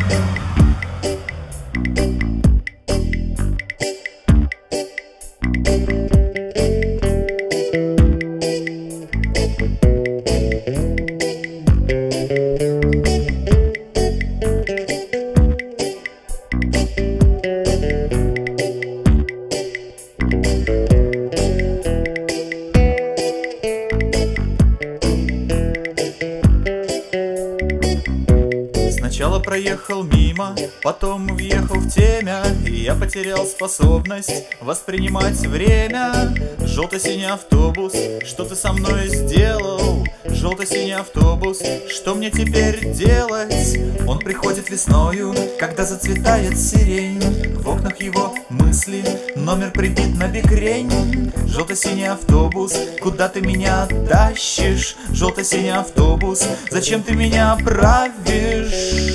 Сначала проехал мимо, потом въехал в темя, и я потерял способность воспринимать время. Желто-синий автобус, что ты со мной сделал? Желто-синий автобус, что мне теперь делать? Он приходит весною, когда зацветает сирень. В окнах его мысли, номер прибит на бикрень. Желто-синий автобус, куда ты меня тащишь? Желто-синий автобус, зачем ты меня правишь?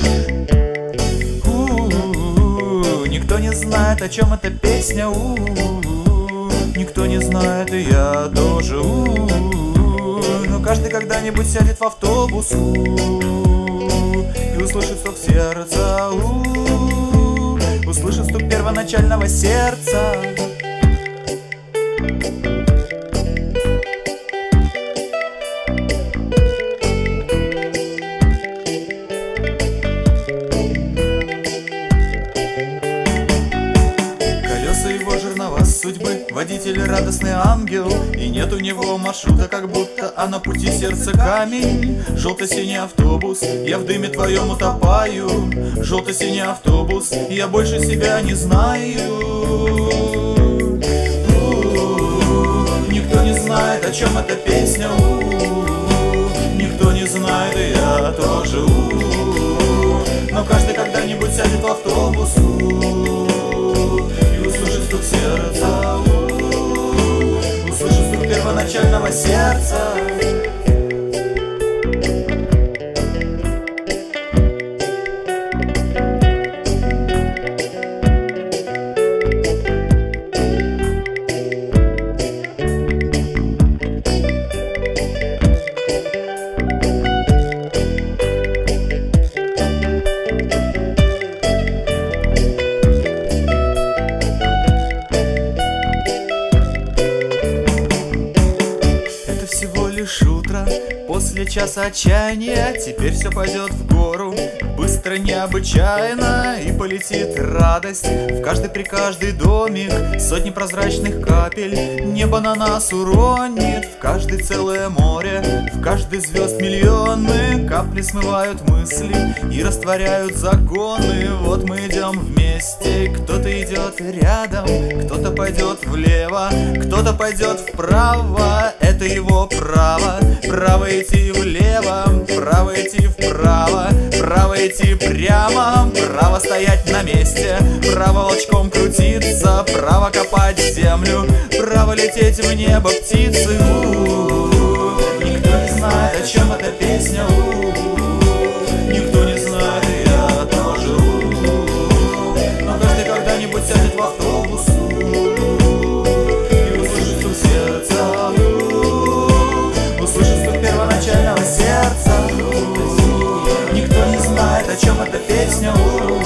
Никто не знает, о чем эта песня. Никто не знает, и я тоже. Но каждый когда-нибудь сядет в автобус и услышит стук сердца, услышит стук первоначального сердца. Судьбы, водитель радостный ангел, и нет у него маршрута, как будто а на пути сердца камень. Желто-синий автобус, я в дыме твоем утопаю. Желто-синий автобус, я больше себя не знаю. Никто не знает, о чем эта песня. Никто не знает, и я тоже. Но каждый когда-нибудь сядет в автобус и услышит стук сердца, услышит стук первоначального сердца. Утро после часа отчаяния, теперь все пойдет в гору быстро, необычайно, и полетит радость в каждый при каждый домик. Сотни прозрачных капель небо на нас уронит, в каждый целое море, в каждый звезд миллионы. Капли смывают мысли и растворяют загоны. Вот мы идем вместе, кто-то идет рядом, кто-то пойдет влево, кто-то пойдет вправо. Это его право, право идти влево, право идти вправо, право идти прямо, право стоять на месте, право волчком крутиться, право копать землю, право лететь в небо птицы. Никто не знает, о чем эта песня. Никто не знает, и я тоже. Но каждый когда-нибудь сядет в автобус и услышит стук сердца, услышит стук первоначального сердца. Никто не знает, о чем эта песня.